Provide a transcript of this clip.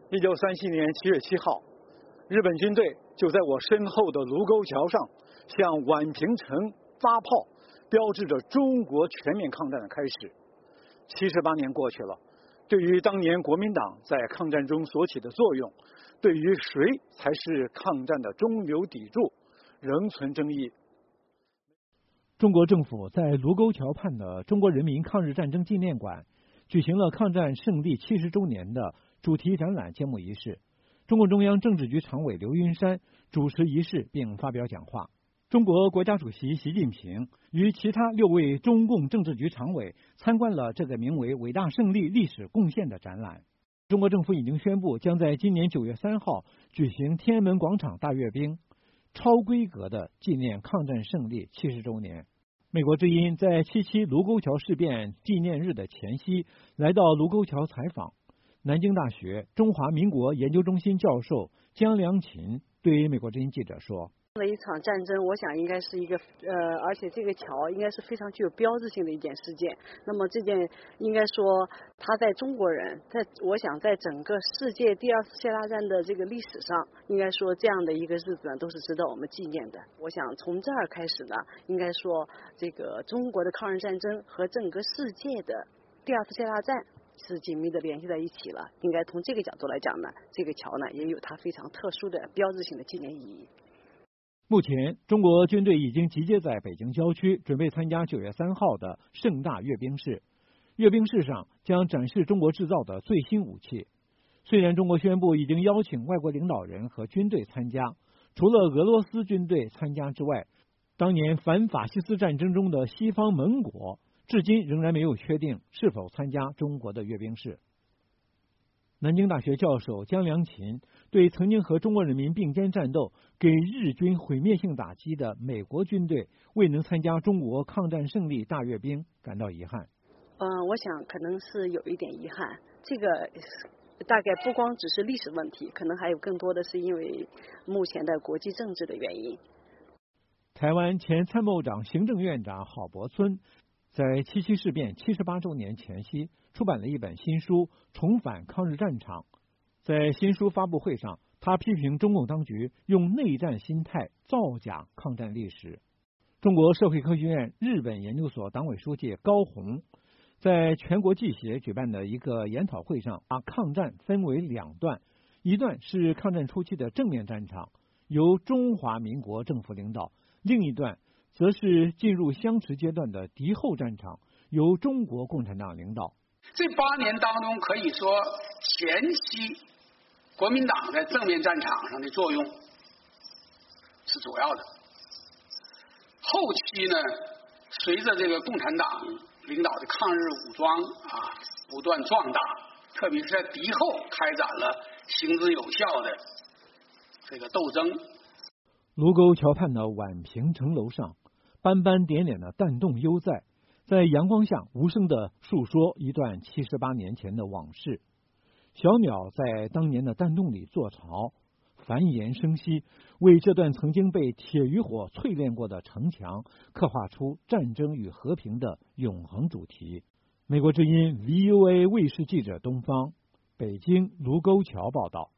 1937年7月7号，日本军队就在我身后的卢沟桥上向宛平城发炮，标志着中国全面抗战的开始。78年过去了，对于当年国民党在抗战中所起的作用，对于谁才是抗战的中流砥柱，仍存争议。 中国政府在卢沟桥畔的中国人民抗日战争纪念馆举行了抗战胜利70周年的主题展览揭幕仪式。中共中央政治局常委刘云山主持仪式并发表讲话。中国国家主席习近平与其他6位中共政治局常委参观了这个名为“伟大胜利历史贡献”的展览。中国政府已经宣布，将在今年9月3号举行天安门广场大阅兵，超规格的纪念抗战胜利70周年。美国之音在77卢沟桥事变纪念日的前夕来到卢沟桥采访。南京大学中华民国研究中心教授江良琴对美国之音记者说： 的一场战争，我想应该是一个而且这个桥应该是非常具有标志性的一件事件。那么这件应该说，它在中国人，我想在整个世界第2次世界大战的这个历史上，应该说这样的一个日子呢，都是值得我们纪念的。我想从这儿开始呢，应该说这个中国的抗日战争和整个世界的第2次世界大战是紧密的联系在一起了。应该从这个角度来讲呢，这个桥呢也有它非常特殊的标志性的纪念意义。 目前，中国军队已经集结在北京郊区，准备参加9月3号的盛大阅兵式。阅兵式上将展示中国制造的最新武器。虽然中国宣布已经邀请外国领导人和军队参加，除了俄罗斯军队参加之外，当年反法西斯战争中的西方盟国至今仍然没有确定是否参加中国的阅兵式。南京大学教授江良琴对曾经和中国人民并肩战斗、给日军毁灭性打击的美国军队未能参加中国抗战胜利大阅兵感到遗憾。 我想可能是有一点遗憾，这个大概不光只是历史问题，可能还有更多的是因为目前的国际政治的原因。 台湾前参谋长、行政院长郝柏村在77事变78周年前夕出版了一本新书《重返抗日战场》。在新书发布会上，他批评中共当局用内战心态造假抗战历史。中国社会科学院日本研究所党委书记高虹在全国技协举办的一个研讨会上，把抗战分为2段，一段是抗战初期的正面战场，由中华民国政府领导；另一段则是进入相持阶段的敌后战场，由中国共产党领导。 这8年当中，可以说前期国民党在正面战场上的作用是主要的，后期呢，随着这个共产党领导的抗日武装不断壮大，特别是在敌后开展了行之有效的这个斗争。 卢沟桥畔的宛平城楼上，斑斑点点的弹洞犹在，在阳光下无声地述说一段78年前的往事。小鸟在当年的弹洞里做巢，繁衍生息，为这段曾经被铁与火淬炼过的城墙刻画出战争与和平的永恒主题。美国之音 VOA 卫视记者东方，北京卢沟桥报道。